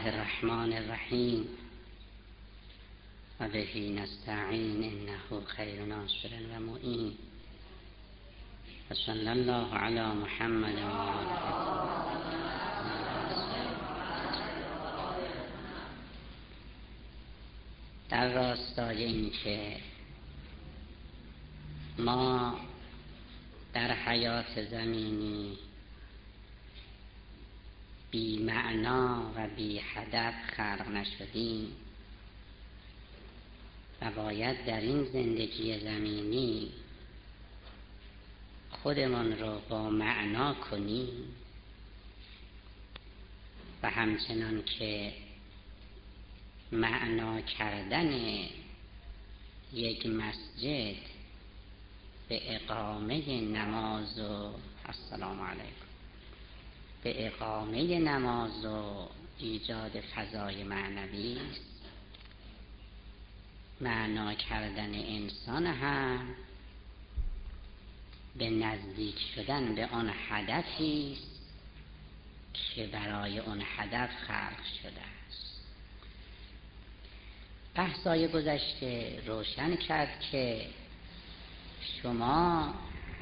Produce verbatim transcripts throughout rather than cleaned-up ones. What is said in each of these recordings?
الرحمن الرحیم و به نستعین انه خیر ناصر و معین و صلی الله علی محمد و آله. در راستای این که ما در حیات زمینی بی معنا و بی هدف خلق نشدیم و باید در این زندگی زمینی خودمان رو با معنا کنیم و همچنان که معنا کردن یک مسجد به اقامه نماز و السلام علیکم به اقامه نماز و ایجاد فضای معنوی است، معنا کردن انسان هم به نزدیک شدن به آن هدفی است که برای آن هدف خلق شده است. بحث‌های گذشته روشن کرد که شما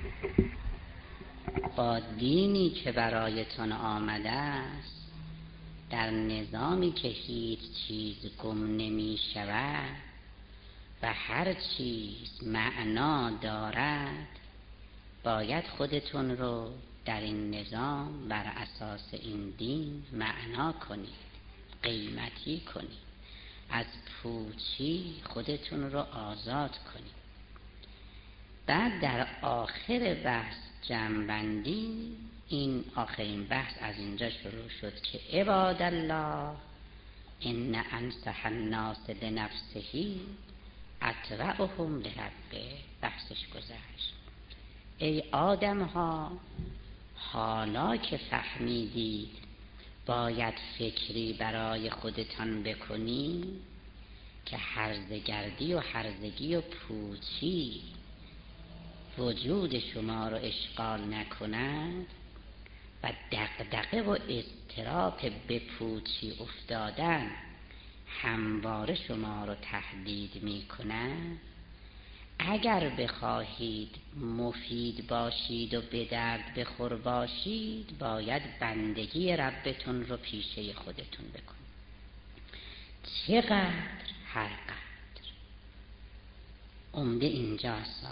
با دینی که برایتون آمده است در نظامی که هیچ چیز گم نمی شود و هر چیز معنا دارد باید خودتون رو در این نظام بر اساس این دین معنا کنید، قیمتی کنید، از پوچی خودتون رو آزاد کنید. بعد در آخر بحث جمع‌بندی، این آخرین بحث از اینجا شروع شد که عباد الله ان انصح الناس لنفسه اتبعهم لربه. بحثش گذشت. ای آدم ها، حالا که فهمیدید باید فکری برای خودتان بکنی که هرزگردی و هرزگی و پوچی وجود شما رو اشغال نکند و دغدغه و اضطراب به پوچی افتادن همواره شما رو تهدید می کند. اگر بخواهید مفید باشید و به درد بخور باشید باید بندگی ربتون رو پیشه خودتون بکنید، چقدر هر قدر. عمده اینجاست.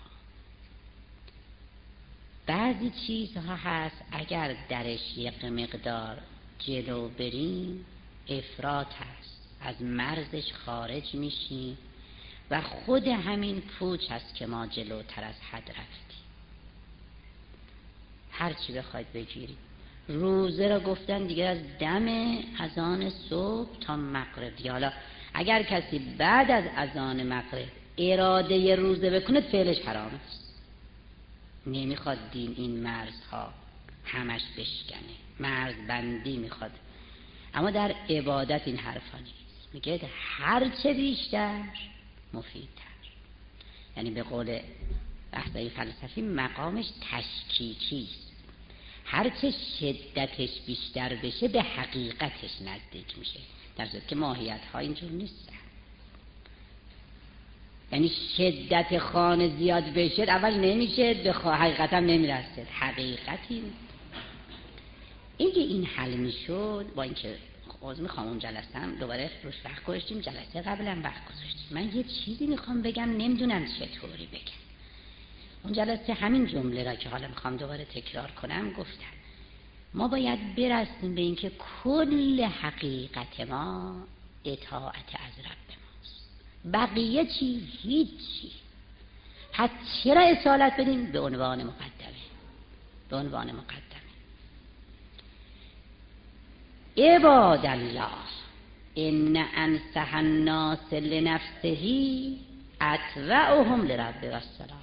بعضی چیزها هست اگر درش یک مقدار جلو بریم افراط هست، از مرزش خارج میشیم و خود همین پوچ هست که ما جلوتر از حد رفتیم. هرچی بخواید بگیرید. روزه را گفتن دیگه از دم اذان صبح تا مغرب. حالا اگر کسی بعد از اذان مغرب اراده روزه بکنه فعلش حرام است. نمیخواد دین این مرزها همش بشکنه، مرز بندی میخواد. اما در عبادت این حرفا نیست. میگه هر چه بیشتر مفیدتر. یعنی به قول بحثای فلسفی مقامش تشکیکی است. هر چه شدتش بیشتر بشه به حقیقتش نزدیک میشه، در صورتی که ماهیت ها اینجور نیست. یعنی شدت خانه زیاد بشه اول نمیشه، به حقیقت هم نمیرسه. حقیقتی این که این حل میشد با اینکه عوض میخوام اون جلسه هم دوباره روش وقت گذاشتیم، جلسه قبلا وقت گذاشتیم. من یه چیزی میخوام بگم نمیدونم چطوری بگم. اون جلسه همین جمله را که حالا میخوام دوباره تکرار کنم گفتم ما باید برسیم به اینکه کل حقیقت ما اطاعت از رب ماست، بقیه چی؟ هیچی. پس چرا اصالت بدیم؟ به عنوان مقدمه. به عنوان مقدمه عباد الله ان انصح الناس لنفسه اتبعهم لربه والسلام.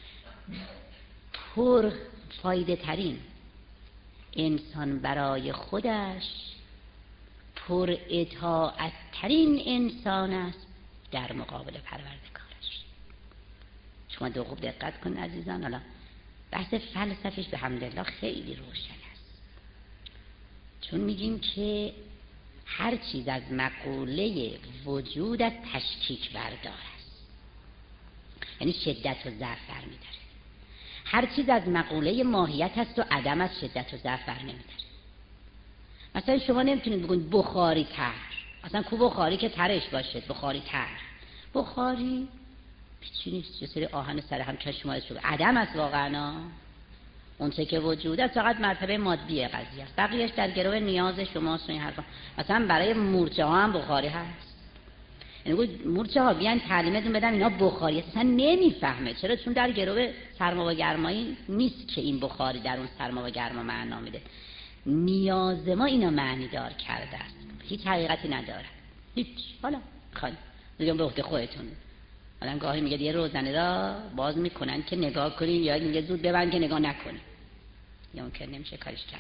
پر فایده ترین انسان برای خودش پر اطاعت ترین انسان است در مقابل پروردگارش. شما دو خوب دقت کن عزیزان. حالا بحث فلسفیش به حمدالله خیلی روشن است، چون میگیم که هر چیز از مقوله وجود از تشکیک بردار است، یعنی شدت و ضعف برمی‌داره. هر چیز از مقوله ماهیت است و عدم از شدت و ضعف برنمی‌داره. مثلا شما نمیتونید بگید بخاری تر، اصلا کو بخاری که ترش باشه، بخاری تر، بخاری چی نیست، یه سری آهن سر هم چشمای شده، عدم است واقعا. اون چه که وجود است فقط مرتبه مادی قضیه است، بقیهش در گرو نیاز شماست و این حرفا. مثلا برای مورچه ها هم بخاری هست، یعنی مورچه ها بیان تعلیمتون بدم اینا بخاری اصلا نمیفهمه. چرا؟ چون در گرو سرما و گرمایی نیست که این بخاری در اون سرما و گرما معنا میده. نیاز ما اینا معنی دار کرده است، هیچ حقیقتی نداره، هیچ. حالا خالی میگم به عهده خودتون. آدم گاهی میگه یه روزنه را باز میکنن که نگاه کنیم، یا میگه زود ببند که نگاه نکنیم، یا ممکن نمیشه کارش کرد.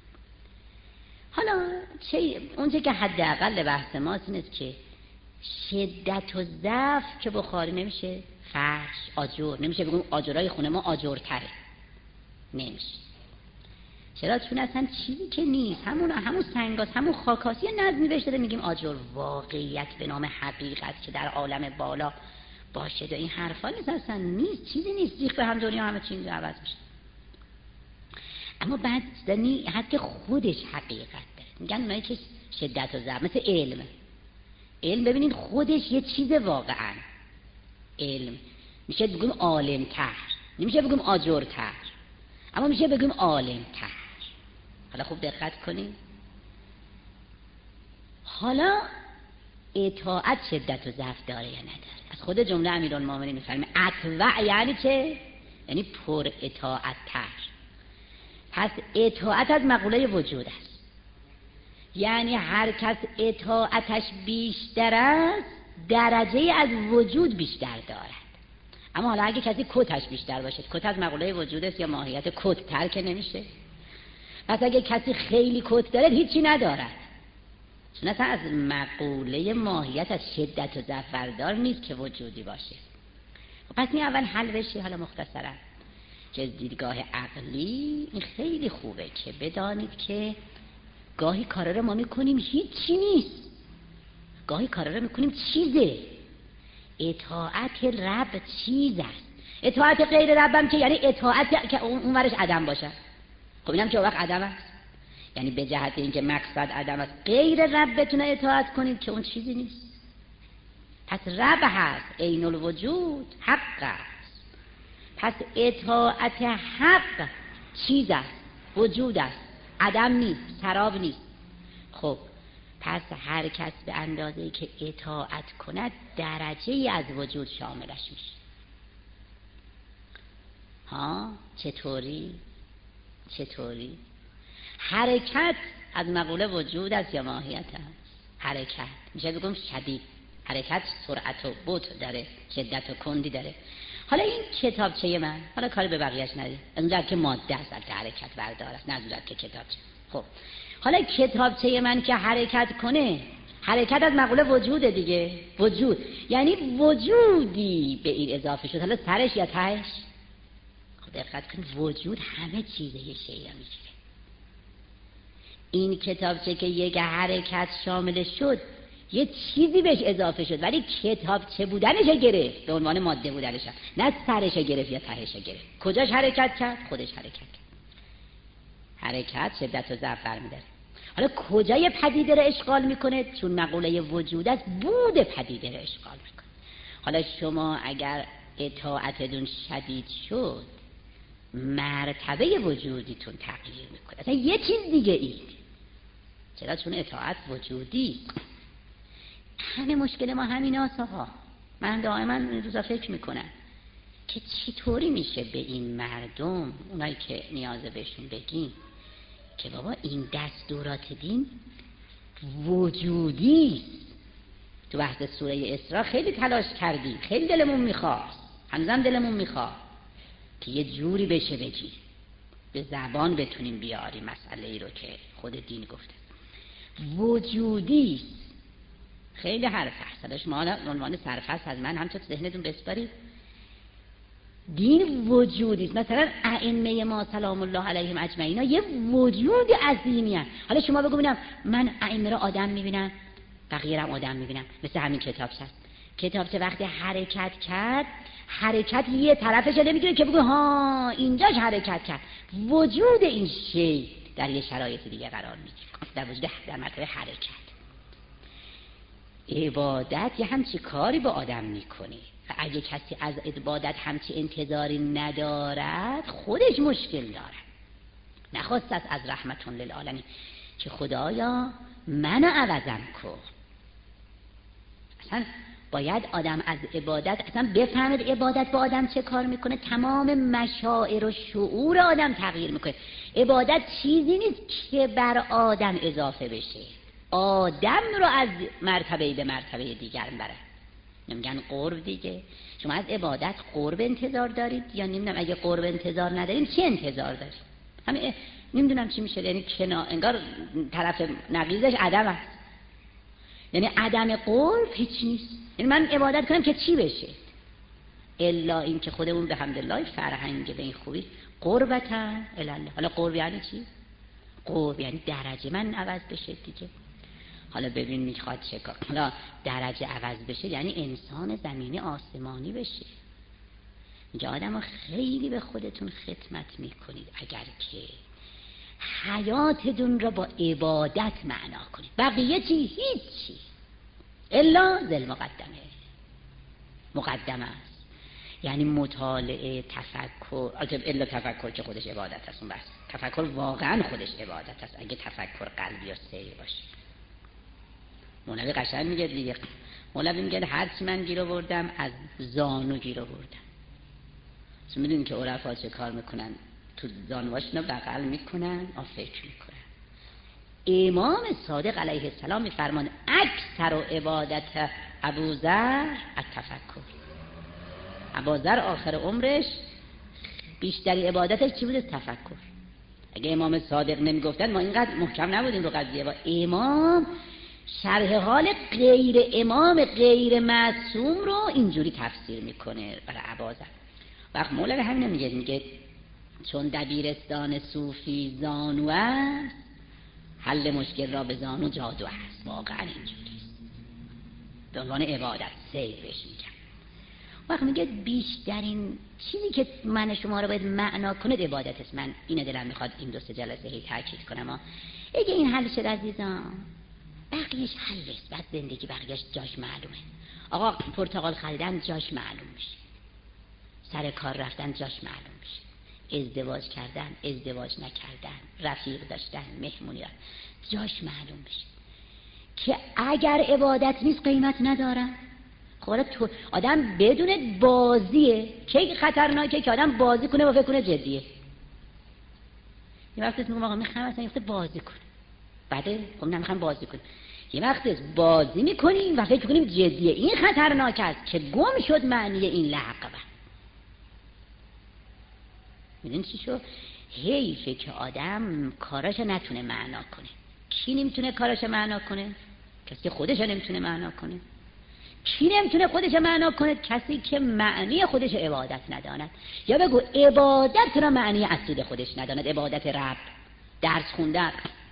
حالا چه اونچه که حداقل بحث ماست این است که شدت و ضعف که بخاری نمیشه، فرش، آجر نمیشه بگیم آجرای خونه ما آجرتره، نمیشه. چرا؟ چون اصلا چیزی که نیست، همون همون سنگاست، همون خاکاست. یه نظمی بهش داده میگیم آجر، واقعیت به نام حقیقت که در عالم بالا باشه. این حرفا نیست، اصلا نیست، چیزی نیست. زیخ به هم دنیا همه چیز عوض میشه. اما بعد زنی حتی خودش حقیقت داره. میگن اونایی که شدت و ضعف، مثل علم. علم ببینید خودش یه چیز واقعا. علم میشه بگیم عالم تر، نمیشه بگیم آجر تر، اما میشه بگیم عالم تر. حالا خوب دقت کنید. حالا اطاعت شدت و ضعف داره یا نداره؟ از خود جمله امیرالمومنین میفرمه اطوع یعنی چه؟ یعنی پر اطاعت تر. پس اطاعت از مقوله وجود است، یعنی هر کس اطاعتش بیشتر است درجه از وجود بیشتر دارد. اما حالا اگه کسی کتش بیشتر باشه، کت از مقوله وجود است یا ماهیت کت تر که نمیشه. پس اگه کسی خیلی کت داره هیچی ندارد، چون اصلا از مقوله ماهیت از شدت و ضعف بردار نیست که وجودی باشه. پس این اول حل بشه. حالا مختصرا که دیدگاه عقلی این خیلی خوبه که بدانید که گاهی کارا رو ما میکنیم هیچی نیست، گاهی کارا رو میکنیم چیزه. اطاعت رب چیز است، اطاعت غیر ربم که یعنی اطاعت که اون ورش عدم باشه. خب اینم که وقت عدم است، یعنی به جهت اینکه مقصد عدم است غیر رب بتونه اطاعت کنید که اون چیزی نیست. پس رب هست، عین الوجود حق است. پس اطاعت حق چیز است، وجود است، عدم نیست، سراب نیست. خب پس هر کس به اندازه‌ای که اطاعت کند درجه‌ای از وجود شاملش میشه. ها چطوری؟ چطوری؟ حرکت از مقوله وجود است یا ماهیت است؟ حرکت میشه بگم شدید، حرکت سرعت و بطء داره، شدت و کندی داره. حالا این کتابچه من، حالا کاری به بقیه‌اش ندید، اونجا که ماده است که حرکت بردار است، نه اونجا که کتابچه. خب حالا کتابچه من که حرکت کنه، حرکت از مقوله وجوده دیگه، وجود یعنی وجودی به این اضافه شد. حالا سرش یا تهش؟ خب دقت کن، وجود همه چیزه یه شیء میگیره. این کتابچه که یک حرکت شامل شد یه چیزی بهش اضافه شد، ولی کتابچه بودنش گرفت، به عنوان ماده بودنش، نه سرش گرفت یا تهش گرفت. کجاش حرکت کرد؟ خودش حرکت کرد. حرکت شدت و ضعف برمی‌داره. حالا کجای پدیده رو اشغال میکنه؟ چون مقوله وجود است بود پدیده رو اشغال میکنه. حالا شما اگر اطاعتتون شدید شد مرتبه وجودیتون تغییر میکنه، اصلا یه چیز دیگه اید. چرا؟ چون اطاعت وجودی. همه مشکل ما همین آساها. من دائما این روزا فکر میکنم که چطوری میشه به این مردم، اونایی که نیازه بهشون بگیم که بابا این دستورات دین وجودی است. تو بحث سوره اسراء خیلی تلاش کردیم، خیلی دلمون میخواست، هنوزم دلمون میخواد که یه جوری بشه بگی، به زبان بتونیم بیاریم مسئله ای رو که خود دین گفته وجودی است. خیلی حرف هست. شما عنوان سرفصل از من هم تو ذهنتون بسپارید. دین وجودی است. مثلا ائمه ما سلام الله علیهم اجمعین یه وجود عظیمی هست. حالا شما بگو ببینم من ائمه رو آدم میبینم، بقیه هم آدم میبینم، مثل همین کتاب هست. کتاب چه وقتی حرکت کرد، حرکت یه طرفش نمیگیره که بگو ها اینجاش حرکت کرد. وجود این شی در یه شرایط دیگه قرار میگیره، در وجود در مرتبه حرکت. عبادت یه همچی کاری با آدم میکنه و اگه کسی از عبادت همچی انتظاری ندارد خودش مشکل دارد. نخواست از رحمتون للعالمین که خدایا منو عوضم کن. اصلا باید آدم از عبادت اصلا بفهمد عبادت با آدم چه کار میکنه. تمام مشاعر و شعور آدم تغییر میکنه. عبادت چیزی نیست که بر آدم اضافه بشه، آدم رو از مرتبه به مرتبه دیگر بره. نمیگن قرب دیگه. شما از عبادت قرب انتظار دارید یا نمیدونم اگه قرب انتظار ندارید چه انتظار دارید؟ همین نمیدونم چی میشه. یعنی کنار انگار طرف نقیضش عدم است. یعنی عدم قرب هیچ نیست. یعنی من عبادت کنم که چی بشه؟ الا این که خودمون به حمدالله فرهنگ به این خوبی قربتا الاله. حالا قرب یعنی چی؟ قرب یعنی درجه من عوض بشه دیگه. حالا ببین میخواد چه کار. حالا درجه عوض بشه یعنی انسان زمینی آسمانی بشه. اینجا آدم ها خیلی به خودتون خدمت میکنید اگر که حیاتتون را با عبادت معنا کنید. بقیه چی؟ هیچی الا ذل مقدمه. مقدمه است یعنی مطالعه، تفکر. البته الا تفکر که خودش عبادت است. اون بس تفکر واقعا خودش عبادت است اگه تفکر قلبی و سیر باشه. مولوی قشنگ میگه دیگه. مولوی میگه هر چی من گیر آوردم از زانو گیر آوردم. چون میدونین که عرفا چه کار میکنن؟ تو زانواشونو بغل میکنن و فکر میکنن. امام صادق علیه السلام میفرمان اکثر و عبادت ابوذر التفکر. ابوذر آخر عمرش بیشتری عبادتش چی بود؟ تفکر. اگه امام صادق نمیگفتن ما اینقدر محکم نبودیم رو قضیه. با امام شرح حال غیر امام غیر معصوم رو اینجوری تفسیر میکنه برای ابوذر. وقت مولوی همین میگه میگه چون دبیرستان صوفی زانو است، حل مشکل را به زانو جادو است. واقعا اینجوریست. به عنوان عبادت سیر بهش میگم. وقت میگه بیشترین چیزی که من شما رو باید معنا کنه عبادت است. من اینو دلم میخواد این دو سه جلسه هی تاکید کنم ها. اگه این حل شد عزیزان بقیهش حل است. بعد زندگی بقیهش جاش معلومه. آقا پرتقال خریدن جاش معلوم میشه، سر کار رفتن جاش معلوم میشه، ازدواج کردن، ازدواج نکردن، رفیق داشتن، مهمونی داشتن، جاش معلوم میشه. که اگر عبادت نیست قیمت ندارم. خب تو آدم بدون بازیه که خطرناکه که آدم بازی کنه و فکر کنه جدیه. یه وقتی میگم آقا میخوام اصلا یه بازی کنه، بعد خب نمیخوام بازی کنه. یه وقتی بازی میکنیم و فکر کنیم جدیه. این خطرناک است که گم شد معنی این لعقبه. میدونی چی شو؟ حیفه که آدم کاراشو نتونه معنا کنه. کی نمیتونه کاراشو معنا کنه؟ کسی که خودش نمیتونه معنا کنه. کی نمیتونه خودش معنا کنه؟ کسی که معنی خودش عبادت نداند. یا بگو عبادت را معنی اصلی خودش نداند. عبادت رب، درس خوندن،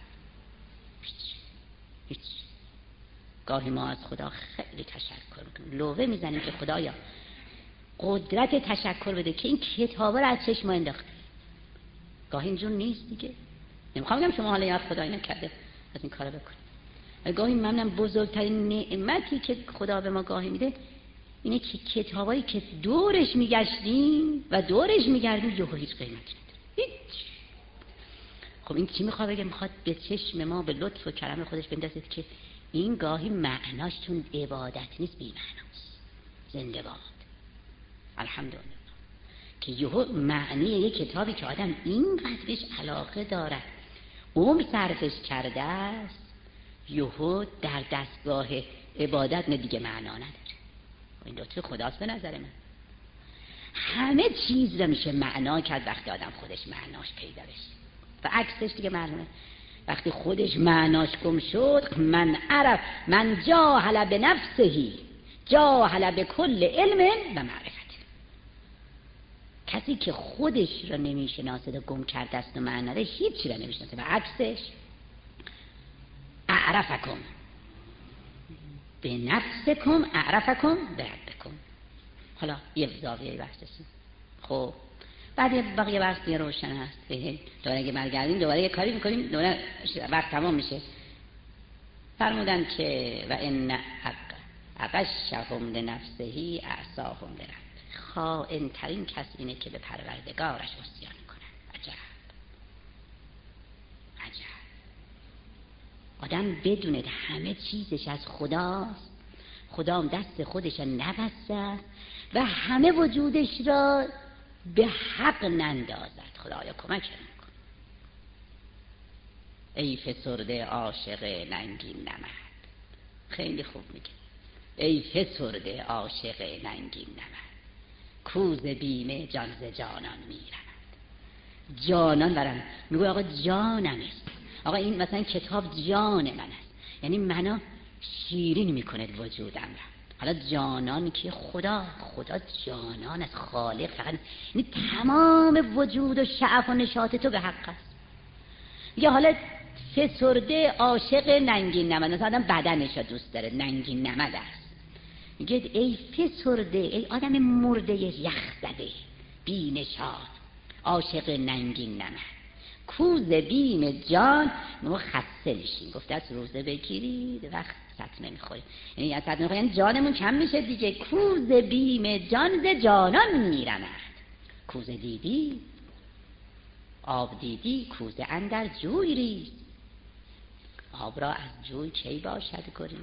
هیچ. گاهی ما از خدا خیلی تشکر میکنیم، لوه میزنیم که خدایا قدرت تشکر بده که این کتابا رو از چشم ما انداخته. گاهی اینجور نیست دیگه. نمیخوام بگم شما حالا یاد خدا اینو کرده از این کارو بکنید. گاهی منم بزرگترین نعمتی که خدا به ما گاهی میده اینه که کتابایی که دورش میگشتیم و دورش میگردیم یهو هیچ قیمتی نداره. هیچ. خب این چی میخواد بگه؟ میخواد به چشم ما به لطف و کرم خودش بندازید که این گاهی معناش چون عبادت نیست بی معناست. زنده باد. الحمدلله که یهو معنی یک کتابی که آدم اینقدرش علاقه دارد عمر صرفش کرده است یهو در دستگاه عبادت نه دیگه معنا نداره. این لطف خداست به نظر من. همه چیز رو میشه معنا کرد وقتی آدم خودش معناش پیدا بشه و عکسش دیگه معلومه. وقتی خودش معناش گم شد من عرف من جاهل به نفسهی جاهل به کل علم و معرفت. کسی که خودش را نمیشناسه و گم کرده است و معنی نداره هیچی را نمیشناسه و عکسش اعرفکم به نفسکم اعرفکم به ربکم. حالا یه زاویه بحثشیم. خب بعد بقیه بحث دیگه روشن هست. دوباره اگه برگردیم دوباره یه کاری میکنیم، دوباره وقت تمام میشه. فرمودن که و ان اغشهم لنفسه اعصاهم لرب. خائن ترین کس اینه که به پروردگارش عصیان کنه. عجب عجب. آدم بدونه همه چیزش از خداست، خدا هم دست خودش نبسته و همه وجودش را به حق نندازد. خدایا کمک کن. ای فسرده عاشق ننگین نمد. خیلی خوب میگه. ای فسرده عاشق ننگین نمد، کوز بیم جان ز جانان میرند. جانان برم میگه آقا جانم است. آقا این مثلا کتاب جان من است، یعنی منو شیرین میکنه وجودم را. حالا جانان که خدا خدا جانان از خالق فقط، یعنی تمام وجود و شعف و نشاط تو به حق است. یا حالا فسرده عاشق ننگین نمد، مثلا آدم بدنش دوست داره ننگین نمد است، میگه ای فسرده، ای آدم مرده یخ زده بی نشاط عاشق ننگین نمد، کوز بیم جان ما خسته میشیم. گفته از روزه بگیرید وقت سطمه میخوریم، یعنی از سطمه میخوریم جانمون کم میشه دیگه. کوز بیم جان ز جانان میرمد. کوزه دیدی آب دیدی، کوزه اندر جوی ریز. آب را از جوی کی باشد گریز.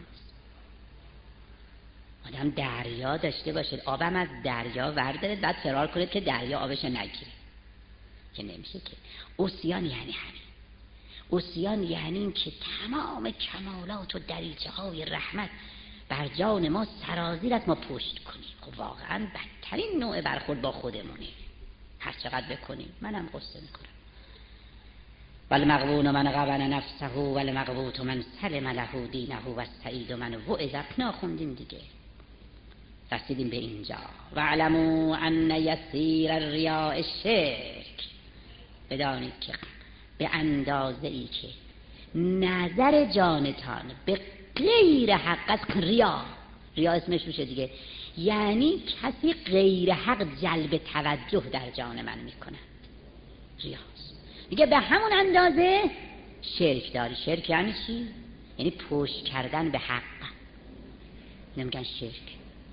آدم دریا داشته باشد، آبم از دریا ورداره بعد فرار کنید که دریا آبش نگیره، که نمیشه که. اوسیان یعنی همین. اوسیان یعنی این که تمام کمالات و دریچه های رحمت بر جان ما سرازیر است، ما پشت کنیم. خب واقعا بدترین نوع برخورد با خودمونه. هر چقدر بکنیم. منم قصه میکنم. والمغبون من غبن نفسه والمغبوط من سلم له دینه و السعید من وعظ. اپنا خوندیم دیگه، رسیدیم به اینجا. واعلموا ان یسیر الریاء شرک. بدانید که به اندازه ای که نظر جانتان به غیر حق است. ریا ریا اسمش میشه دیگه، یعنی کسی غیر حق جلب توجه در جان من میکنه. ریاست میگه به همون اندازه شرک داری. شرک یعنی چی؟ یعنی پشت کردن به حق. نمیگن شرک.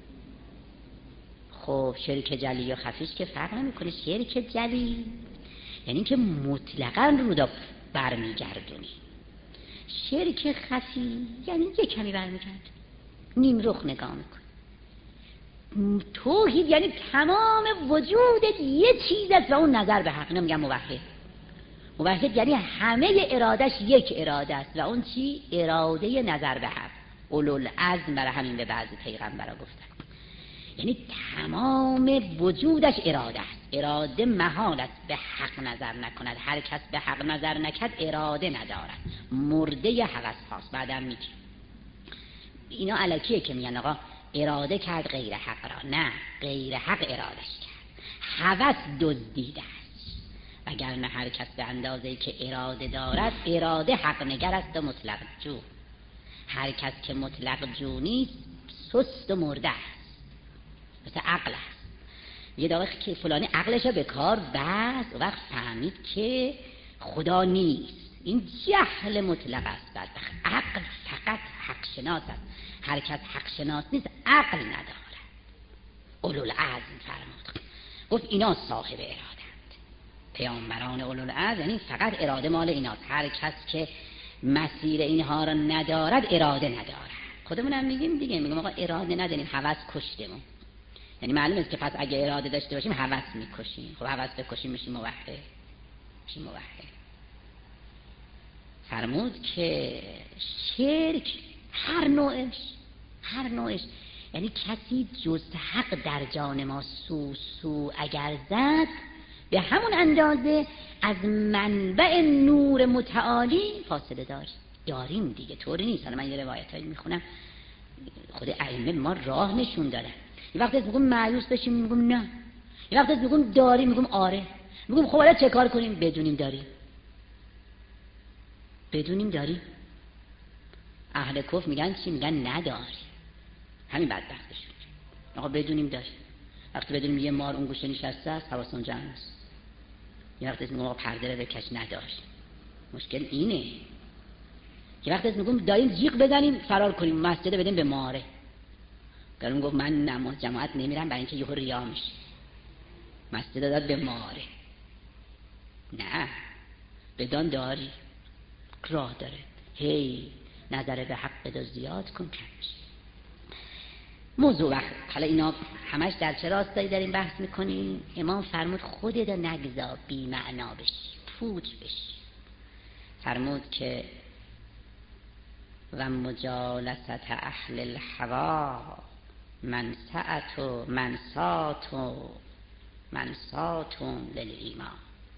خب شرک جلی و خفیش که فرق نمیکنه. شرک جلی یعنی که مطلقاً رو دا برمیگردونی. شرک خفی یعنی یه کمی برمیگرد، نیم رخ نگاه میکن. توحید یعنی تمام وجودت یه چیز است و اون نظر به حق. نمیگم موحد. موحد یعنی همه ارادش یک اراده است و اون چی؟ اراده نظر به حق. اولوالعزم برای همین به بعضی پیغمبرها گفتن، یعنی تمام وجودش اراده است. اراده محال است به حق نظر نکند. هر کس به حق نظر نکند اراده ندارد، مرده هوس هاست. بعدم میگه اینا الکیه که میگن آقا اراده کرد غیر حق را. نه، غیر حق ارادش کرد. هوس دزدیده است. اگر نه هر کس به اندازه‌ای که اراده دارد، اراده حق نگر است و مطلق جو. هر کس که مطلق جو نیست سست و مرده است، مثل عقل است. یه دقیقه که فلانی عقلش رو به کار بست و وقت فهمید که خدا نیست. این جهل مطلق است. بعد عقل فقط حق شناس است. هر کس حق شناس نیست عقل ندارد. اولوالعزم فرمود، گفت اینا صاحب ارادند. پیامبران اولوالعزم یعنی فقط اراده مال ایناست. هر کس که مسیر اینها را ندارد اراده ندارد. خودمون هم میگیم دیگه، میگم آقا اراده نداریم، هوس کشتمون. یعنی معلومه است که پس اگه اراده داشته باشیم هوس میکشیم. خب هوس بکشیم میشیم موحد. میشیم موحد. فرمود که شرک هر نوعش هر نوعش یعنی کسی جز حق در جان ما سو سو اگر زد، به همون اندازه از منبع نور متعالی فاصله دار داریم دیگه. طوری نیست. حالا من یه روایتایی میخونم خود ائمه ما راه نشون دادن. یه وقتی میگم مایوس بشیم، میگم نه، یه وقت میگم داری، میگم آره. میگم خب حالا چه کار کنیم؟ بدونیم داری. بدونیم داری. اهل کفر میگن چی؟ میگن نداری. همین بدبختشون. آقا بدونیم داری. وقتی بدونیم یه مار اون گوشه نشسته است، حواسمون جمع است. یه وقت میگم آقا پرده رو بکش نداری. مشکل اینه. یه وقت میگم داریم جیغ بزنیم فرار کنیم، مسجد بدیم به ماره. گلون گفت من نماز جماعت نمیرم برای اینکه یهو ریا میشه. مسجد داد به ماره. نه، بدان داری، راه داره. هی نظر به حق دو زیاد کن کمش. موضوع وقت حالا اینا همش در چه راستایی داریم بحث میکنیم؟ امام فرمود خودت نگذار بی معنا بشی، پوچ بشی. فرمود که و مجالست اهل الهوا منسعت و منسات و منسات للایمان.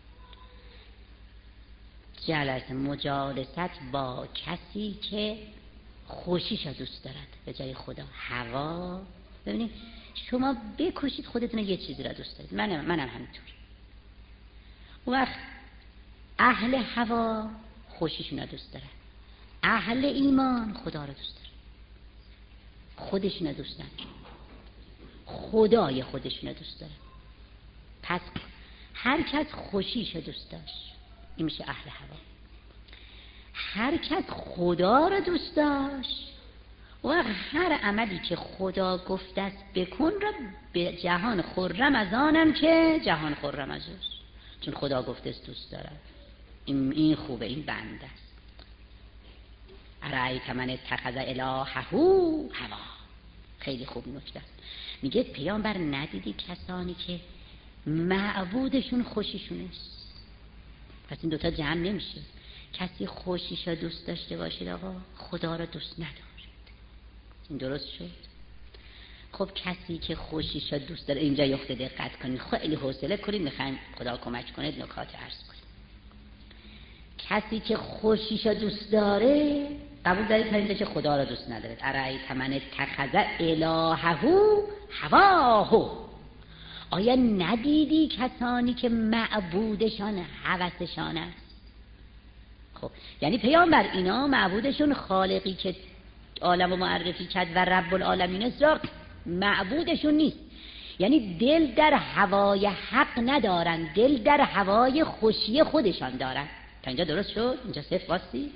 جلس مجالست با کسی که خوشیش دوست دارد به جای خدا. هوا، ببینید شما بکوشید خودتون یه چیزی را دوست دارید، منم منم همینطور. اون وقت اهل هوا خوشیشون را دوست دارن، اهل ایمان خدا را دوست دارن، خودشون را دوست دارن، خدای خودشون را دوست دارن. پس هر کس خوشیش را دوست داشت این میشه اهل هوا. هر کس خدا را دوست داشت و هر عملی که خدا گفت است بکن را به جهان خرم از آنم که جهان خرم از اوست، چون خدا گفته است دوست دارد. این این خوبه، این بنده است. ارایت من اتخذ الهه هوا. خیلی خوب نکته است. میگه پیامبر ندیدی کسانی که معبودشون خوشیشون است؟ پس این دوتا جمع نمیشه. کسی خوشیش را دوست داشته باشید آقا، خدا را دوست ندارد. این درست شد؟ خب کسی که خوشیش را دوست داره، اینجا یخته دقت کنید، خیلی حوصله کنید، میخوایم خدا کمک کنید نکات عرض کنید. کسی که خوشیش را دوست داره قبول دارید تا که خدا را دوست ندارد. ارایت من اتخذ الهه هواه. آیا ندیدی کسانی که معبودشان هوسشان است؟ خب یعنی پیامبر اینا معبودشون خالقی که عالم و معرفی کرد و رب العالمین است را معبودشون نیست. یعنی دل در هوای حق ندارن، دل در هوای خوشی خودشان دارن. تا اینجا درست شد؟ اینجا صرف واسطی.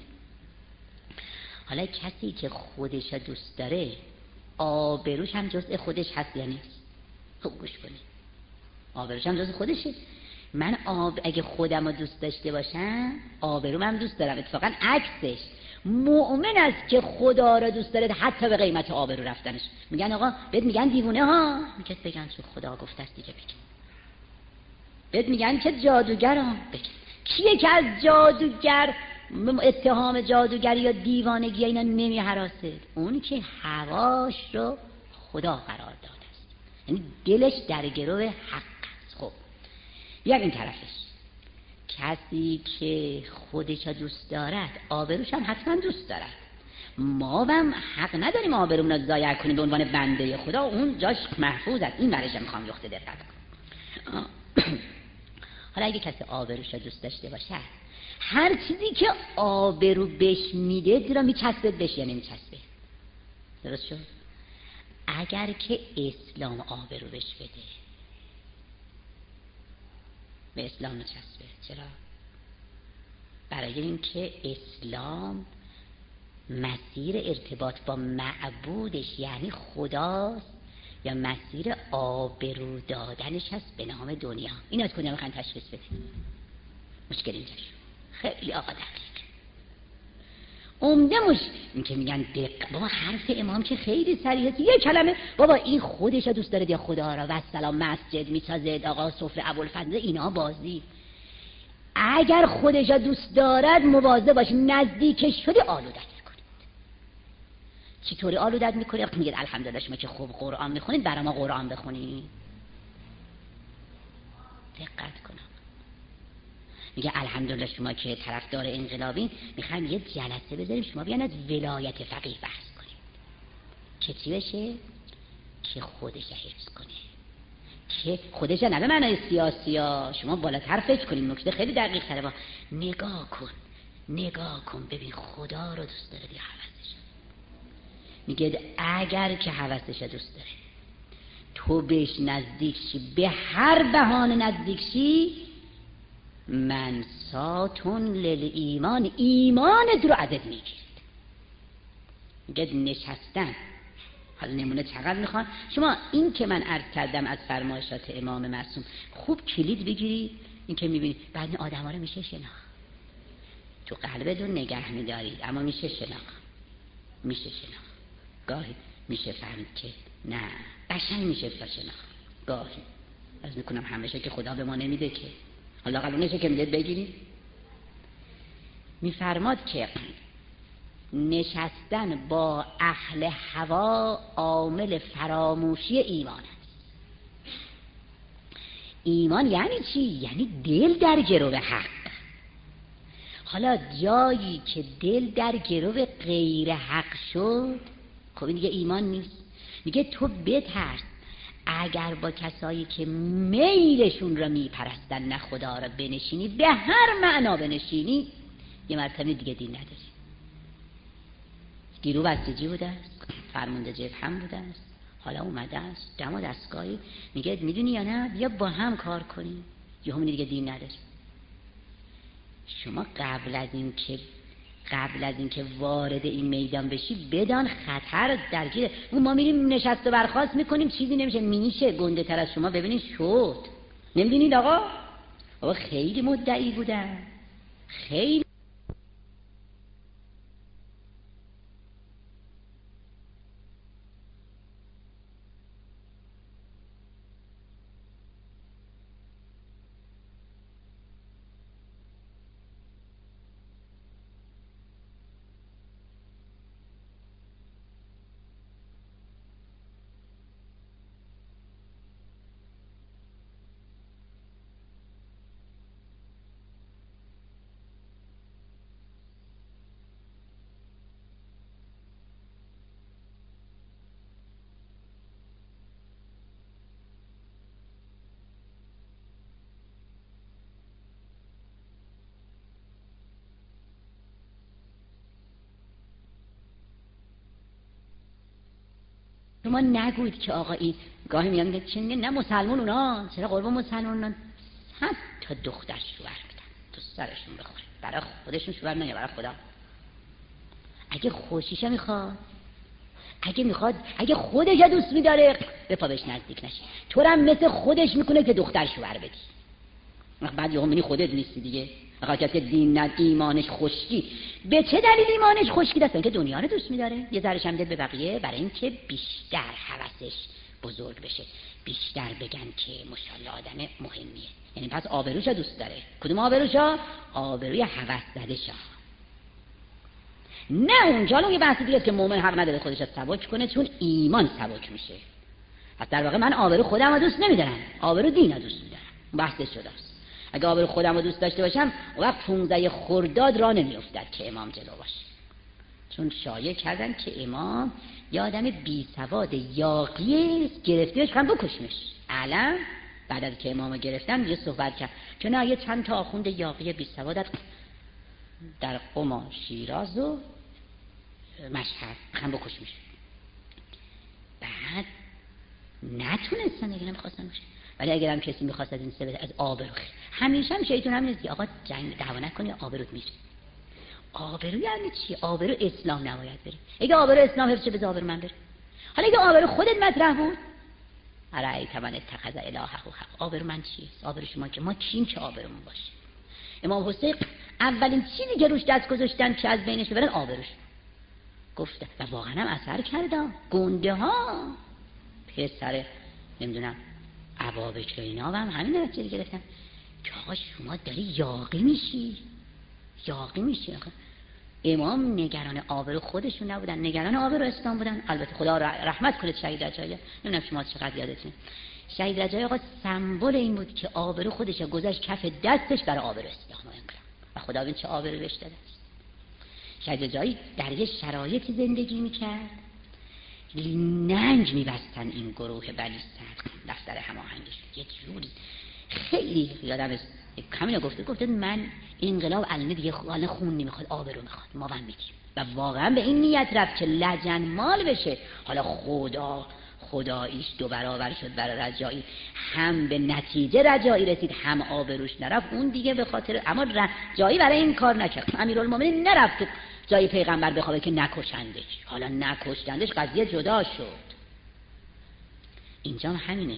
حالا کسی که خودش دوست داره آبروش هم جزء خودش هست یا نیست؟ خوب گوش کنید. آبروش هم جزء خودشه. من آب اگه خودم رو دوست داشته باشم آبروم هم دوست دارم. اتفاقا عکسش مؤمن است که خدا را دوست داره حتی به قیمت آبرو رفتنش. میگن آقا بهت میگن دیوونه ها، میگه بگن چون خدا گفته است دیگه بگن. بهت میگن که جادوگر ها، بگن. کیه که از جادوگر اتهام جادوگری یا دیوانگی اینا نمی هراسه؟ اون که هواش رو خدا قرار داده است، یعنی دلش در گرو حق است. خب یک این طرفش کسی که خودش دوست دارد آبروش هم حتما دوست دارد. ما هم حق نداریم آبرومون رو ضایع کنیم به عنوان بنده خدا، اون جاش محفوظ است. این برش میخوام یخته دقت کنم. حالا اگه کسی آبروش رو دوست داشته باشه هر چیزی که آبرو بهش میده دیرا میچسبه بهش یا نمیچسبه؟ درست شد؟ اگر که اسلام آبرو بهش بده به اسلام نچسبه. چرا؟ برای اینکه اسلام مسیر ارتباط با معبودش یعنی خداست یا مسیر آبرو دادنش هست به نام دنیا. این از کجا میخواین تشخیص بدید؟ مشکل اینجا شد. خیلی آقا دقیق عمده مش این که میگن دق بابا حرف امام که خیلی صریحه. یه کلمه بابا این خودش دوست داره یا خدا را و سلام مسجد میسازه آقا سفره ابوالفضل اینا بازی. اگر خودش دوست دارد مواظب باش نزدیکش شده آلودت میکنید. چطوری آلودت میکنید؟ میگید الحمدلله شما که خوب قرآن میخونید برای ما قرآن بخونید. دقت کنم میگه الحمدلله شما که طرفدار انقلابین میخوایم یه جلسه بذاریم شما بیان از ولایت فقیه بحث کنیم که چی بشه؟ که خودش حفظ کنه، که خودش نه به معنای سیاسی ها، شما بالاتر فکر کنید، نکته خیلی دقیق تره. با نگاه کن نگاه کن ببین خدا رو دوست داره یا هوسش. میگه اگر که هوسش دوست داره تو بهش نزدیک شی، به هر بهانه نزدیک شی، من ساتون لیل ایمان، ایمانت رو ازت میگیرد. میگه نشستن. حالا نمونه چقدر میخوان شما این که من عرض کردم از فرمایشات امام معصوم خوب کلید بگیرید. این که میبینید بعد این آدم ها رو میشه شناخت، تو قلبتون نگه میدارید اما میشه شناخت، میشه شناخت. گاهی میشه فهمید که نه قشنگ میشه شناخت، گاهی از میکنم همیشه که خدا به ما نمیده که حالا قلونشه که میده بگیرید. میفرماد که نشستن با اهل هوا عامل فراموشی ایمان است. ایمان یعنی چی؟ یعنی دل در گرو حق. حالا جایی که دل در گرو غیر حق شد، خب این دیگه ایمان نیست. میگه تو بترس اگر با کسایی که میلشون را میپرستن نه خدا را بنشینی، به هر معنا بنشینی، یه مرتبه دیگه دین نداری. گیرو بسیجی بوده است، فرمانده جبهه بوده است، حالا اومده است دم و دستگاهی، میگه میدونی یا نه بیا با هم کار کنیم، یه همین دیگه دین نداری. شما قبل از این که قبل از این که وارد این میدان بشی بدان خطر درگیره. اون ما میریم نشست و برخاست میکنیم چیزی نمیشه، میشه گنده تر از شما ببینید شد. نمیدونید آقا آقا خیلی مدعی بودن، خیلی شما نگوید که آقا این گاهی میان میگه چه نه مسلمان اونا چرا قربون مسلمان اونا صد تا دختر شوهر میدن تو سرشون بخوره، برای خودشون شوهر نه برای خدا. اگه خوشیشه میخواد، اگه میخواد، اگه خودش دوست میداره به پا بهش نزدیک نشی، تو رو هم مثل خودش میکنه که دختر شوهر بدی. بعد یهو میبینی خودت نیستی دیگه. آقا که دین نه ایمانش خشکی. به چه دلیل ایمانش خشکی دستن؟ که دنیا رو دوست می‌داره، یه ذره هم به بقیه، برای اینکه بیشتر هوسش بزرگ بشه، بیشتر بگن که ماشاءالله آدم مهمیه. یعنی پس آبروش دوست داره. کدوم آبروشا؟ آبروی هوس زده‌شا. نه اونجا اون یه بحث دیگه است که مؤمن حق نداره خودش رو سبک کنه، چون ایمان سبک میشه. پس در واقع من آبرو خودم رو دوست نمی‌دارم، آبرو دین رو دوست می‌دارم. بحث شده است. اگه آبرو خودم رو دوست داشته باشم اون وقت پونزده خرداد را نمیافتد که امام جلو باشه، چون شایع کردن که امام یه آدم بی سواد یاغیه، گرفتیش خواهن بکشمش. علم بعد از که امامو گرفتن یه صحبت کرد که نه یه چند تا آخوند یاغی بی سواد در قم و شیراز و مشهد خواهن بکشمش. بعد نتونستن، دیگه نمیخواستن باشه. ولی اگر هم کسی میخواست از این سبب از آبرو، همیشه هم شیطان همین است، آقا جنگ دعوا نکنی آبروت میره. آبرو یعنی چی؟ آبرو اسلام نباید بره. اگه آبرو اسلام حفظ شه به آبرو من بره. حالا اگه آبرو خودت مطرح بود، ارایت من اتخذ الهه حق، آبرو من چیست؟ آبرو شما که ما کیم که آبرومون باشه؟ امام حسین اولین چیزی که روش دست گذاشتن که از بینش ببرن آبروش گفته و واقعا هم اثر کرده. گنده ها پسر نمیدونم عبابکر اینا هم همین نتیجه گرفتن که آقا شما داری یاغی میشی، یاغی میشی. آقا امام نگران آبرو خودشون نبودن، نگران آبرو اسلام بودن. البته خدا رحمت کنه شهید رجایی، نمیدونم شما چقدر یادتونه، شهید رجایی آقا سمبل این بود که آبرو خودش گذاشت کف دستش برای آبرو اسلام و انقلاب، و خدا ببین چه آبرو بهش داده است. شهید رجایی در یه شرایطی زندگی میکرد ننج میبستن این گروه بنی صدر دفتر هماهنگش. یه جوری خیلی یادم همینو گفته گفته من انقلاب الان دیگه الان خون نمیخواد، آبرو میخواد، ما هم میدیم. و واقعا به این نیت رفت که لجن مال بشه. حالا خدا خداییش دو برابر شد برای رجایی، هم به نتیجه رجایی رسید هم آبروش نرفت. اون دیگه به خاطر اما رجایی برای این کار نکرد. امیرالمومنین نرفت جای پیغمبر بخوابه که نکشندش. حالا نکشتندش قضیه جدا شد. اینجا همینه.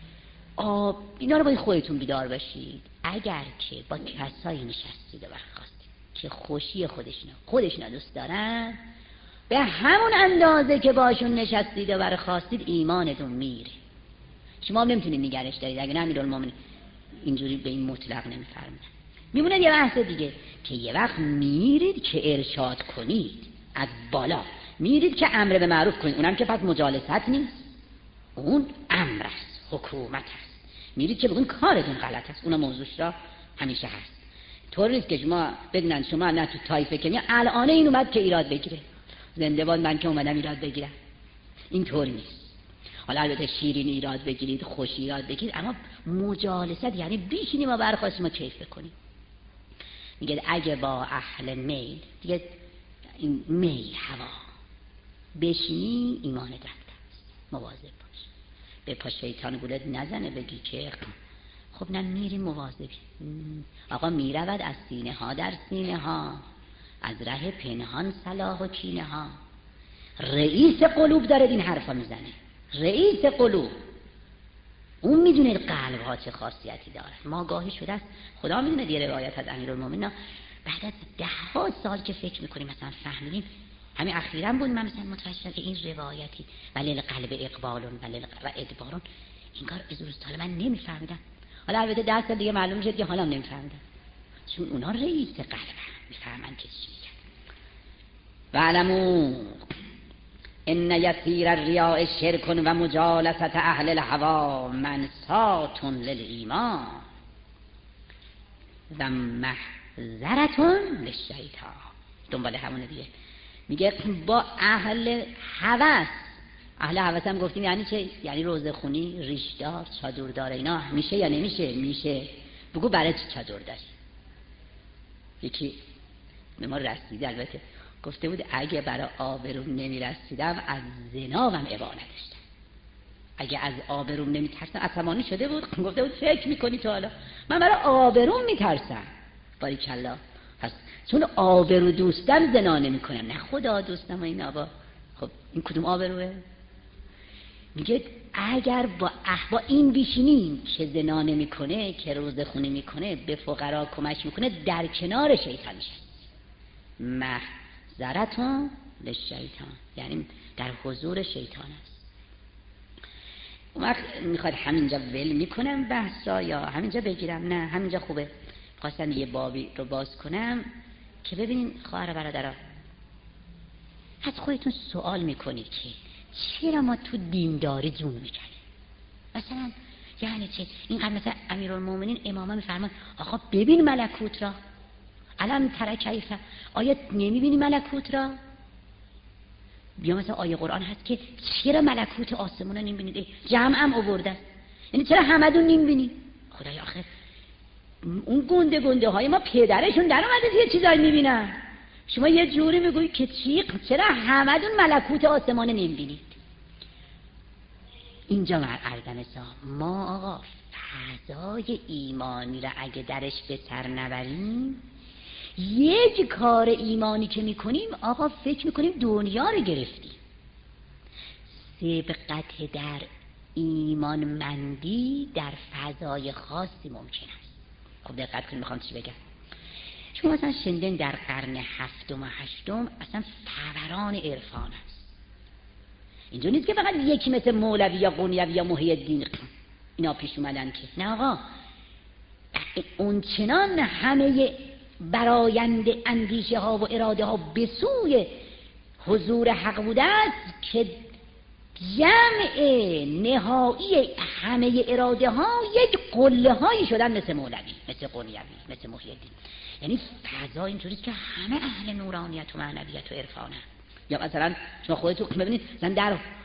آب اینا رو باید خودتون بیدار باشید. اگر که با کسایی نشستید و برخواستید که خوشی خودشون خودشون دوست دارن، به همون اندازه که باشون نشستید و برخواستید ایمانتون میره. شما نمیتونید نگرش دارید. اگه امیرالمومنین اینجوری به این مطلق نمیفرمودن. میمونه یه بحث دیگه که یه وقت میرید که ارشاد کنید از بالا، میرید که امر به معروف کنید. اونم که پس مجالست نیست، اون امر است، حکومت است. میرید که بگون کارتون غلط است. اون موضوعش را همیشه هست. طور نیست که شما بگنن شما نه تو تایفه که میان الان این اومد که ایراد بگیره. زنده باد من که اومدم ایراد بگیرم. این طور نیست. حالا البته شیرین ایراد بگیرید، خوش ایراد بگیرید، اما مجالست یعنی بیشینیم و برخواستیم و کیف بکنیم. میگه اگه با اهل میل، دیگه این میل هوا بشینی ایمان دکت است. مواظب باش به پا شیطان گولت نزنه بگی که خب نه میریم مواظبی. آقا میرود از سینه ها در سینه ها، از ره پنهان صلاح و کینه ها. رئیس قلوب داره این حرفا میزنه. رئیس قلوب اون میدونه قلب ها چه خاصیتی داره. ما گاهی شده است خدا میدونه دیگه روایت از امیرالمومنین بعد از ده ها سال که فکر میکنیم مثلا فهمیدیم. همین اخیراً بود من مثلا متوجه شدم که این روایتی ولی القلب اقبالون ولی و ادبارون این کار از روز سال من نمیفهمیدم. حالا البته ده سال دیگه معلوم شد که حالا نمیفهمیدم، چون اونا رئیس قلبن میفهمن که چی میگن. وعلمو ان یسیر الریاء شرک و مجالست اهل الهوا منسات للایمان و محذرة للشیطان. دنبال همونه دیگه. میگه با اهل هوس. اهل هوس هم گفتیم یعنی چه؟ یعنی روزه خونی، ریشدار، چادردار اینا میشه یا نمیشه؟ میشه. بگو برای چی چادر داری؟ یکی به ما رسیده البته گفته بود اگه برای آبروم نمیرسیدم از زناوم ابا نداشتم. اگه از آبروم نمیترسم عصبانی شده بود. گفته بود فکر میکنی تو حالا من برای آبروم میترسم. باریکلا. پس چون آبرو دوستم زنا نمیکنم. نه خدا دوستم و این آبا. خب این کدوم آبروه؟ میگه اگر با احوا این بیشینیم که زنا نمیکنه، که روزه خونی میکنه، به فقرا کمک میکنه، در کنار شیطان میشه. محذرتون للشیطان یعنی در حضور شیطان است. اون وقت میخواد همینجا ول میکنم بحثا یا همینجا بگیرم؟ نه همینجا خوبه. خواستم یه بابی رو باز کنم که ببینین خواهر برادرها از خودتون سوال میکنید که چرا ما تو دینداری جون میکنیم؟ مثلا یعنی چه؟ اینقدر مثلا امیرالمومنین اماما میفرمان آقا ببین ملکوت را، علم تر کیف، آیا نمیبینی ملکوت را؟ یا مثلا آیه قرآن هست که چرا ملکوت آسمون رو نمیبینید؟ جمع هم آورده، یعنی چرا همدون نمیبینی؟ خدای آخه اون گنده گنده های ما پدرشون در اومده یه چیزایی میبینن، شما یه جوری میگویی که چی؟ چرا همدون ملکوت آسمان نمیبینید؟ اینجا مر اردنسا ما آقا فضای ایمانی را اگه درش به سر نبریم، یک کار ایمانی که میکنیم آقا فکر میکنیم دنیا رو گرفتیم. سبقت در ایمانمندی در فضای خاصی ممکن است. خب دقت کنید میخوام چی بگم. شما مثلا شنیدین در قرن هفتم و هشتم اصلا فوران عرفان است. اینجا نیست که فقط یکی مثل مولوی یا قنیوی یا محی الدین اینا پیش اومدن که نه آقا، اون چنان همه برایند اندیشه ها و اراده ها به سوی حضور حق بوده است که جمع نهایی همه اراده ها یک قله هایی شدن مثل مولوی، مثل قنیوی، مثل محی الدین. یعنی فضا اینجوریست که همه اهل نورانیت و معنویت و عرفانه. یا مثلا شما خودتون ببینید مثلا در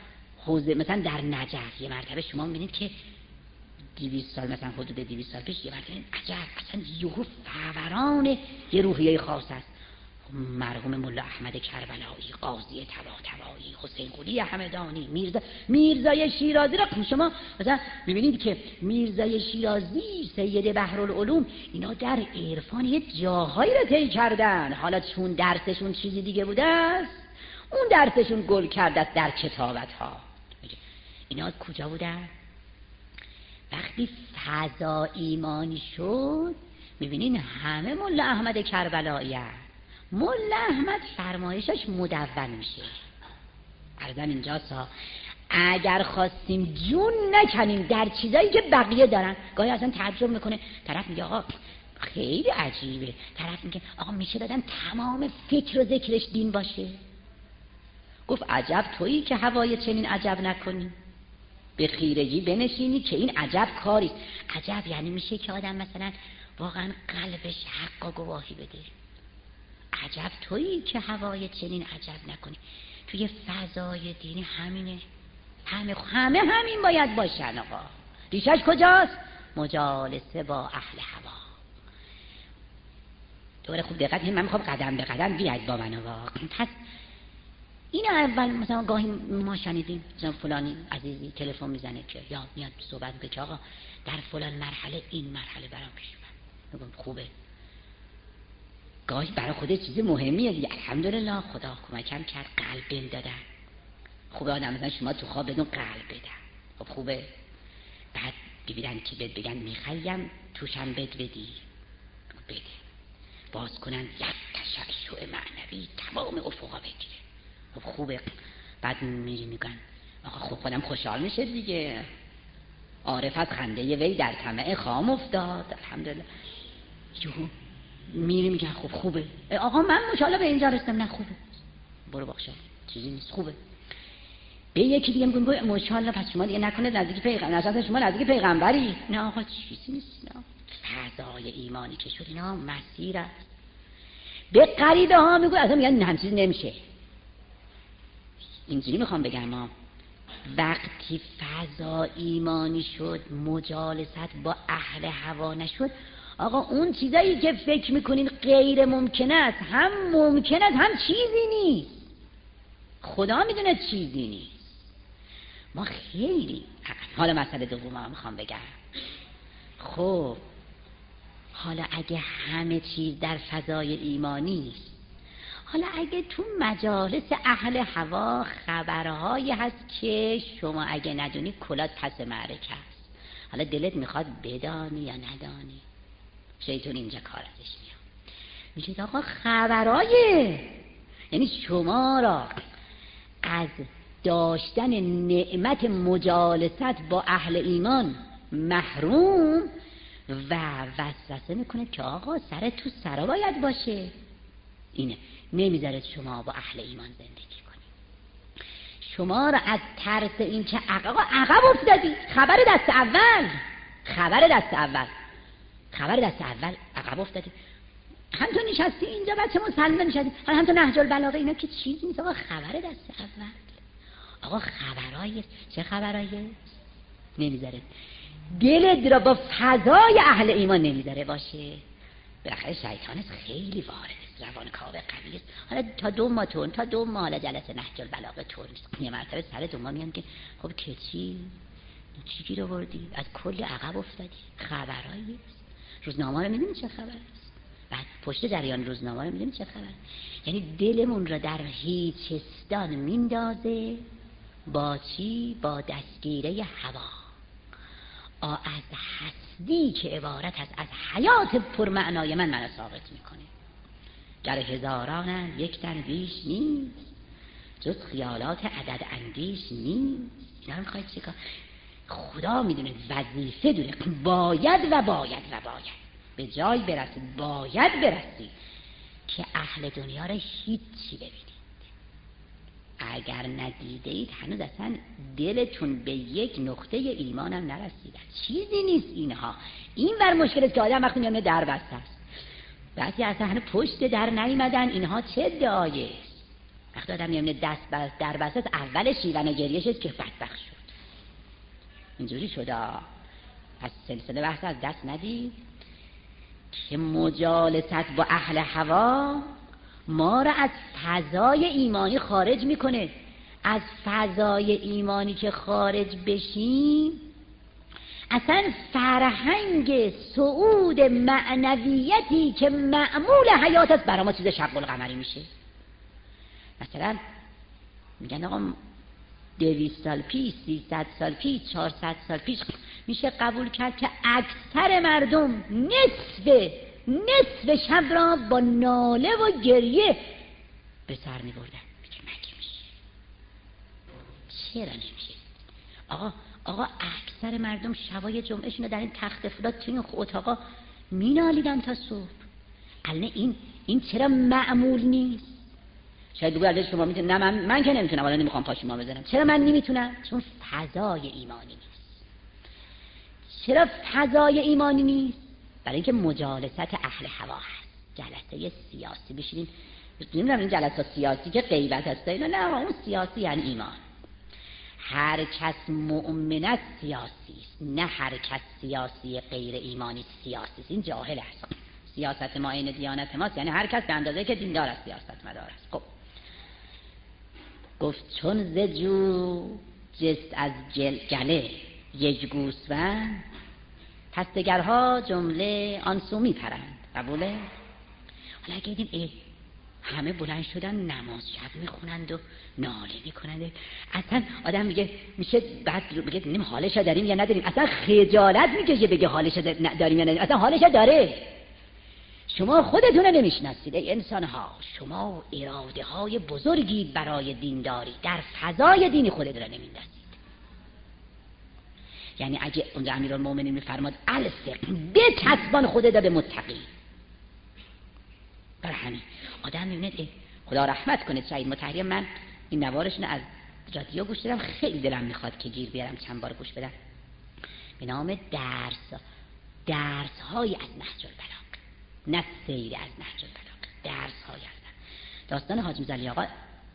حوزه مثلا در نجف یه مرتبه شما می‌بینید که دویست سال مثلا حدود دویست سال پیش یه مرتبه عجب اصلا یهو فوران یه روحیه خاص است. مرحوم ملا احمد کربلایی، قاضی طباطبایی، حسین قلی همدانی، میرزا میرزای شیرازی را شما مثلا می‌بینید که میرزای شیرازی، سید بحرالعلوم، اینا در عرفان یه جاهایی را طی کردن. حالا چون درسشون چیزی دیگه بوده است، اون درسشون گل کرده است در کتابت ها. اینا کجا بودن؟ وقتی فضا ایمانی شد می‌بینین همه ملا احمد کربلایی هست. ملا احمد فرمایشش مدون میشه. عرضم اینجاست ها، اگر خواستیم جون نکنیم در چیزایی که بقیه دارن. گاهی اصلا تعجب میکنه، طرف میگه آقا خیلی عجیبه، طرف میگه آقا میشه دادن تمام فکر و ذکرش دین باشه. گفت عجب تویی که هوای چنین عجب نکنی، به خیرگی بنشینی که این عجب کاریست. عجب یعنی میشه که آدم مثلا واقعا قلبش حقا گواهی بده. عجب تویی که هوای چنین عجب نکنی. توی فضای دینی همینه، همه همه همین باید باشن. آقا ریشش کجاست؟ مجالسه با اهل هوا. دوباره خوب دقت کنید، من میخوام قدم به قدم بیاید با من. آقا پس این اول مثلا گاهی ما شنیدیم مثلا فلانی عزیزی تلفن میزنه که یا میاد صحبت میکنه که آقا در فلان مرحله این مرحله برام پیش اومد. میگم خوبه، گاهی برای خودت چیز مهمیه دیگه. الحمدلله خدا کمکم کرد، قلب بهم دادن. خوبه آدم مثلا شما تو خواب بدون قلب بدن. خب خوبه بعد ببینن که بهت بگن میخوایم توشم بد بدی بده، باز کنن یک تشعشع معنوی تمام افقا بگیره. خب خوبه بعد میری میگن آقا خب خودم خوشحال میشه دیگه. عارف از خنده وی در طمع خام افتاد. الحمدلله. یهو میری میگن خب خوبه آقا من ماشاءالله به اینجا رسیدم. نه خوبه، برو باشه چیزی نیست، خوبه. به یکی دیگه میگن ماشاءالله پس شما دیگه نکنه نزدیک پیغمبر، نزدیک شما نزدیک پیغمبری. نه آقا چیزی نیست. نه فضای ایمانی که شد اینا مسیر است. به غریبه ها میگن اصلا میگن نه چیز نمیشه. اینجوری میخوام بگم ما وقتی فضا ایمانی شد، مجالست با اهل هوا نشد، آقا اون چیزایی که فکر میکنین غیر ممکن است هم ممکن است هم چیزی نیست. خدا میدونه چیزی نیست. ما خیلی حالا مسئله دوم هم میخوام بگم. خب حالا اگه همه چیز در فضای ایمانی است، حالا اگه تو مجالس اهل هوا خبرهایی هست که شما اگه ندونی کلات پس معرکه است، حالا دلت میخواد بدانی یا ندانی، شیطان اینجا کار ازش میاد. میگه آقا خبرایه، یعنی شما را از داشتن نعمت مجالست با اهل ایمان محروم و وسوسه میکنه که آقا سر تو سرا باید باشه. اینه نمیذاره شما با اهل ایمان زندگی کنی. شما را از ترس این که عقب عقب افتادی. خبر دست اول خبر دست اول خبر دست اول عقب افتادی. هم تو نشستی اینجا بچه مسلمان نشستی، هم تو نهج البلاغه، اینا که چیزی نیست. آقا خبر دست اول. آقا خبرایی چه خبرایی نمیذاره دلت را با فضای اهل ایمان نمیذاره باشه. بالاخره شیطان خیلی وارد است، روان کاوه قوی است. حالا تا دو ماه تون تا دو ماه حالا جلسه نهج البلاغه تون یه مرتبه سر دو ماه میان که خب که چی چی گیر آوردی، از کلی عقب افتادی. خبرایی روزنامه رو می‌بینی چه خبر است، بعد پشت جریان روزنامه رو می‌بینی چه خبر. یعنی دلمون را در هیچستان میندازه با چی؟ با دستگیره هوا. آ از هستی که عبارت است از حیات پرمعنای من منو ثابت میکنه. گر هزارانن یک تن بیش نیست، جز خیالات عدد اندیش نیست. اینا رو میخواید چیکار؟ خدا میدونه، وظیفه دونه، باید و باید و باید به جای برسید، باید برسید که اهل دنیا رو هیچی ببینید. اگر ندیده اید هنوز اصلا دلتون به یک نقطه ایمان هم نرسیده. چیزی نیست اینها. این بر مشکل است که آدم وقتی میامه در بسته است، بعضی اصلا هنوز پشت در نیومدن. اینها چه ادعایی است؟ وقت آدم میونه دست بر در بسته اول شیون و گریه شد که بدبخت شد. اینجوری شد. پس سلسله بحث از دست ندید که مجالست با اهل هوا ما را از فضای ایمانی خارج میکنه. از فضای ایمانی که خارج بشیم اصلا فرهنگ صعود معنویتی که معمول حیات است برای ما چیز شق القمری میشه. مثلا میگن آقا دویست سال پیش، سیصد سال پیش، چهارصد سال پیش میشه قبول کرد که اکثر مردم نصف نصف شب را با ناله و گریه به سر میبردن. میگه مگه میشه؟ چرا نمیشه؟ آقا آقا اکثر مردم شبای جمعهشون در این تخت فلات تو این اتاقا مینالیدن تا صبح. الان این این چرا معمول نیست؟ شاید بگو الان شما میتونید. نه من من که نمیتونم، الان نمیخوام پاشیما بزنم. چرا من نمیتونم؟ چون فضای ایمانی نیست. چرا فضای ایمانی نیست؟ برای اینکه مجالست اهل هوا هست. جلسه سیاسی بشینین، نمیدونم این جلسات سیاسی که غیبت هست اینا، نه اون سیاسی یعنی ایمان. هر کس مؤمن است سیاسی است، نه هر کس سیاسی غیر ایمانی سیاسی است. این جاهل است. سیاست ما این دیانت ماست، یعنی هر کس به اندازه که دیندار است سیاست مدار است. خب گفت چون زجو جست از جل گله یک گوسفند، پس دگرها جمله آن سو میپرند. قبوله؟ حالا اگه دیدیم همه بلند شدن نماز شب میخونند و ناله میکنند، اصلا آدم میگه میشه بعد بگه نیم حالش داریم یا نداریم، اصلا خجالت میکشه بگه حالش داریم یا نداریم. اصلا حالش داره. شما خودتون نمیشناسید ای انسان ها. شما اراده های بزرگی برای دینداری در فضای دینی خودتون رو نمیندازید. یعنی اگه اونجا امیرالمومنین میفرماد السق بچسبان خودت به متقی، برای همین آدم میبینه خدا رحمت کنه سعید مطهری. من این نوارشون از رادیو گوش دادم، خیلی دلم میخواد که گیر بیارم چند بار گوش بدم. به نام درس درس های از نهج البلاغه، نه سیر از نهج البلاغه، درس های از داستان حاج میرزا آقا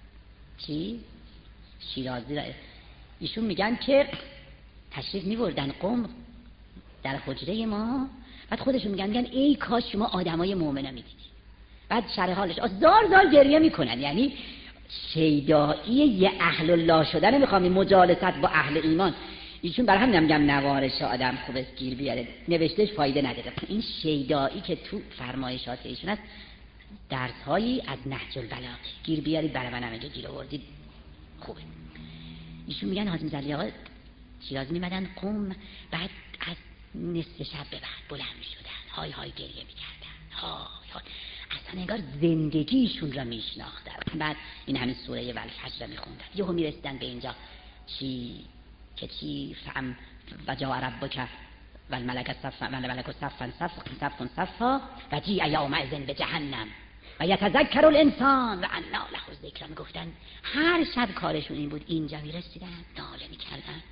چی شیرازی را ایشون میگن که تشریف میبردن قم در حجره ما، بعد خودشون میگن میگن ای کاش شما آدمای مؤمنا میدیدی. بعد شرح حالش زار زار گریه میکنن. یعنی شیدایی یه اهل الله شدن میخوام، مجالست با اهل ایمان. ایشون برای همین میگم نوارش آدم خوبه گیر بیاره، نوشتهش فایده نداره. این شیدایی که تو فرمایشات ایشون هست، درس هایی از نهج البلاغه، گیر بیارید برای من همینجا گیر آوردید خوبه. ایشون میگن حاج میرزا آقا شیراز میمدن قم، بعد از نصف شب به بعد بلند میشدن، های های گریه میکردن، های های، اصلا انگار زندگیشون را میشناختن. بعد این همین سوره والفجر را میخوندن. یهو میرسیدن به اینجا چی که چی فهم و جا ربک و الملک صفا و الملک صفا صفا صفا و جیء یومئذ به جهنم و یتذکر الانسان و انا له الذکر. میگفتن هر شب کارشون این بود. اینجا میرسیدن ناله میکردن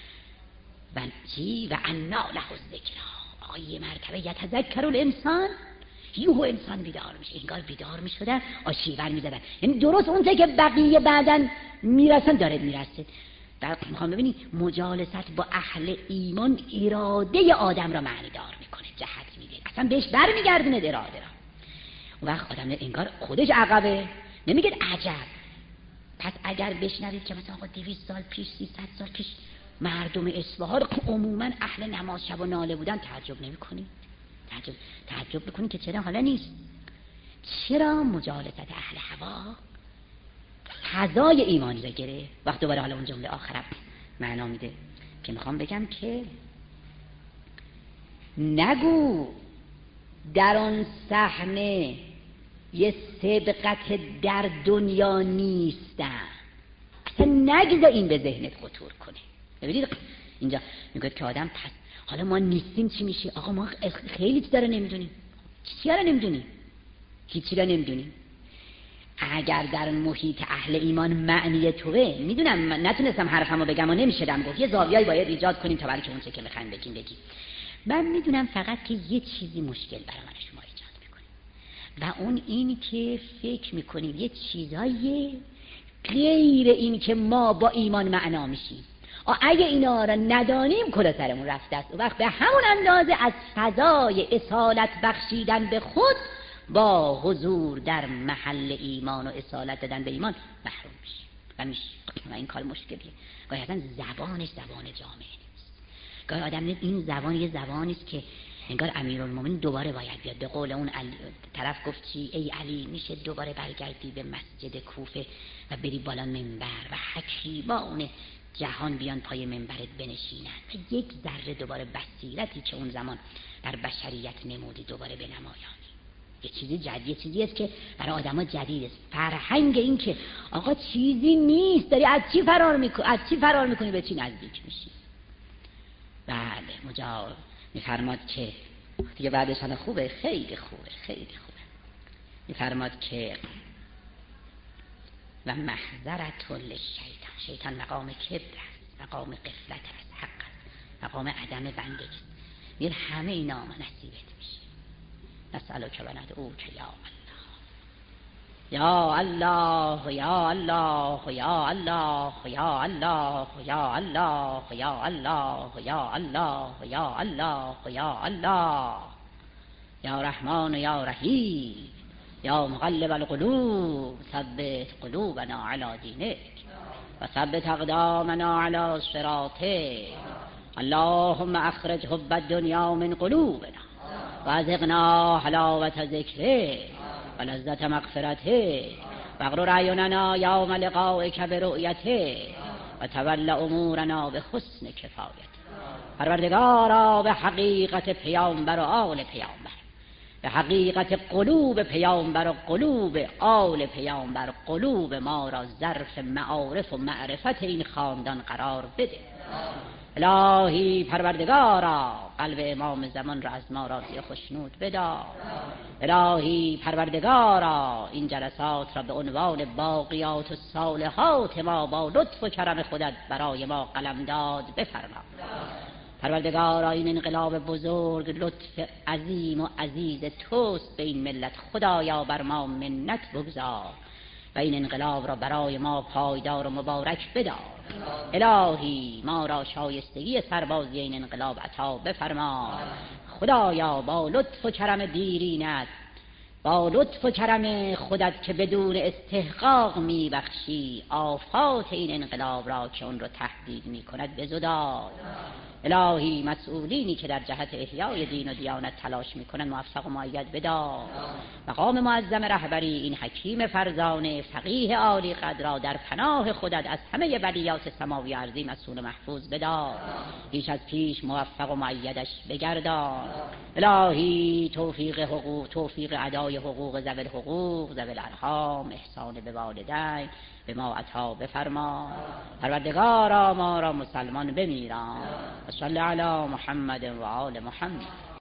و چی و انا له الذکر. آقا یه مرتبه یتذکر الانسان، یهو انسان بیدار میشه، انگار بیدار میشدن، آشیور میزدن. یعنی درست اونجا که بقیه بعدن میرسن داره میرسه. در میخوام ببینی مجالست با اهل ایمان اراده آدم را معنی دار میکنه، جهت میده، اصلا بهش برمیگردونه اراده را. اون وقت آدم انگار خودش عقبه، نمیگه عجب. پس اگر بشنوید که مثلا آقا دویست سال پیش، سیصد سال پیش مردم اصفهان عموما اهل نماز شب و ناله بودن، تعجب نمیکنید؟ تعجب تعجب بکنید که چرا حالا نیست؟ چرا مجالست اهل هوا فضای ایمانی را گره؟ وقت دوباره حالا اون جمله آخرم معنا میده که میخوام بگم که نگو در آن صحنه یه سبقت در دنیا نیستن. اصلا نگذار این به ذهنت خطور کنه. ببینید اینجا میگه که آدم پس حالا ما نیستیم چی میشه؟ آقا ما خیلی چیزا رو نمیدونیم. چی رو نمیدونیم؟ چی رو نمیدونیم؟ اگر در محیط اهل ایمان معنی توه، میدونم من نتونستم حرفمو بگم و نمیشدم گفت، یه زاویه‌ای باید ایجاد کنیم تا بلکه اون چه که میخوایم بگیم بگیم. من میدونم فقط که یه چیزی مشکل برای من شما ایجاد میکنه و اون این که فکر میکنیم یه چیزایی غیر این که ما با ایمان معنا میشیم. اگه اینا را ندانیم کلا سرمون رفته است. وقت به همون اندازه از فضای اصالت بخشیدن به خود با حضور در محل ایمان و اصالت دادن به ایمان محروم میشیم و میشه و این کار مشکلیه. گاهی اصلا زبانش زبان جامعه نیست. گاهی آدم این زبان یه زبانی است که انگار امیرالمومنین دوباره باید بیاد. به قول اون علی طرف گفت چی؟ ای علی میشه دوباره برگردی به مسجد کوفه و بری بالا منبر و حکیمان جهان بیان پای منبرت بنشینن و یک ذره دوباره بصیرتی که اون زمان در بشریت نمودی دوباره به نمایانی. یه چیزی جدید، یه چیزی است که برای آدما جدید است. فرهنگ این که آقا چیزی نیست، داری از چی فرار میکنی، از چی فرار میکنی به چی نزدیک میشی. بله مجا میفرماد که دیگه بعدش حالا خوبه، خیلی خوبه، خیلی خوبه. میفرماد که و محضرت للشیطان، شیطان مقام کبر است، مقام غفلت است، حق است، مقام عدم بندگی است. میگه همه اینا نصیبت میشه. نسألک و ندعوک یا الله یا الله یا الله یا الله یا الله یا الله یا الله یا الله یا الله یا رحمان یا رحیم یا مقلب القلوب ثبت قلوبنا علی دینک و ثبت اقدامنا علی صراطک. اللهم اخرج حب الدنیا من قلوبنا و ازقنا حلاوت ذکرک و لذت مغفرتک و اغرر اعیننا یوم لقائک برؤیتک و تول امورنا به حسن کفایتک. پروردگارا به حقیقت پیامبر و آل پیامبر، به حقیقت قلوب پیامبر و قلوب آل پیامبر، قلوب ما را ظرف معارف و معرفت این خاندان قرار بده. الهی پروردگارا قلب امام زمان را از ما راضی خوشنود بدار. الهی پروردگارا این جلسات را به عنوان باقیات و صالحات ما با لطف و کرم خودت برای ما قلمداد بفرما. پروردگارا این انقلاب بزرگ لطف عظیم و عزیز توست به این ملت، خدایا بر ما منت بگذار و این انقلاب را برای ما پایدار و مبارک بدار. الهی ما را شایستگی سربازی این انقلاب عطا بفرما. خدایا با لطف و کرم دیرینت، با لطف و کرم خودت که بدون استحقاق میبخشی، آفات این انقلاب را که اون رو تهدید میکند بزدای. الهی مسئولینی که در جهت احیای دین و دیانت تلاش میکنن موفق و مؤید بدار. مقام معظم رهبری این حکیم فرزانه فقیه عالی قدر را در پناه خودت از همه بلیات سماوی و ارضی مسئول محفوظ بدار. پیش از پیش موفق و مؤیدش بگردان. الهی توفیق حقوق، توفیق ادای حقوق ذوی الحقوق، ذوی الارحام، احسان به والدین به ما عطا بفرما. پروردگارا ما را مسلمان بمیران. صلی علی محمد و آل محمد.